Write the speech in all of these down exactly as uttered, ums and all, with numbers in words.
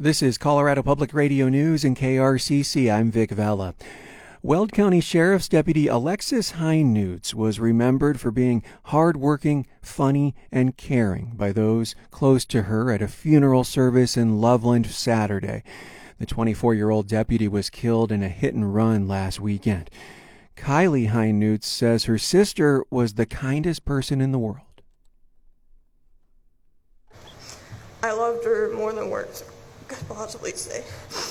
This is Colorado Public Radio News and K R C C. I'm Vic Vella. Weld County Sheriff's Deputy Alexis Heinutz was remembered for being hardworking, funny, and caring by those close to her at a funeral service in Loveland Saturday. The twenty-four-year-old deputy was killed in a hit-and-run last weekend. Kylie Heinutz says her sister was the kindest person in the world. I loved her more than words could possibly say.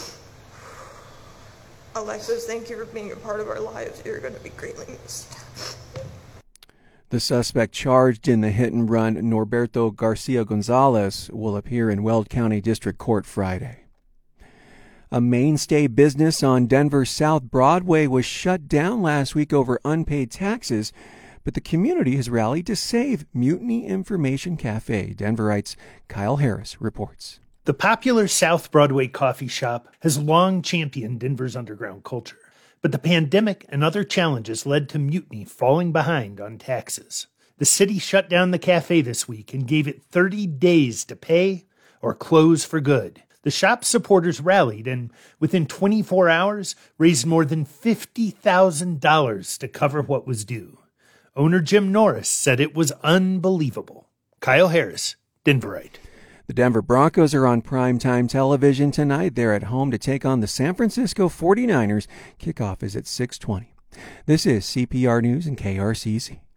Alexis, thank you for being a part of our lives. You're going to be greatly missed. The suspect charged in the hit-and-run, Norberto Garcia Gonzalez, will appear in Weld County District Court Friday. A mainstay business on Denver's South Broadway was shut down last week over unpaid taxes, but the community has rallied to save Mutiny Information Cafe. Denverites' Kyle Harris reports. The popular South Broadway coffee shop has long championed Denver's underground culture, but the pandemic and other challenges led to Mutiny falling behind on taxes. The city shut down the cafe this week and gave it thirty days to pay or close for good. The shop's supporters rallied and, within twenty-four hours, raised more than fifty thousand dollars to cover what was due. Owner Jim Norris said it was unbelievable. Kyle Harris, Denverite. The Denver Broncos are on primetime television tonight. They're at home to take on the San Francisco forty-niners. Kickoff is at six twenty. This is C P R News and K R C C.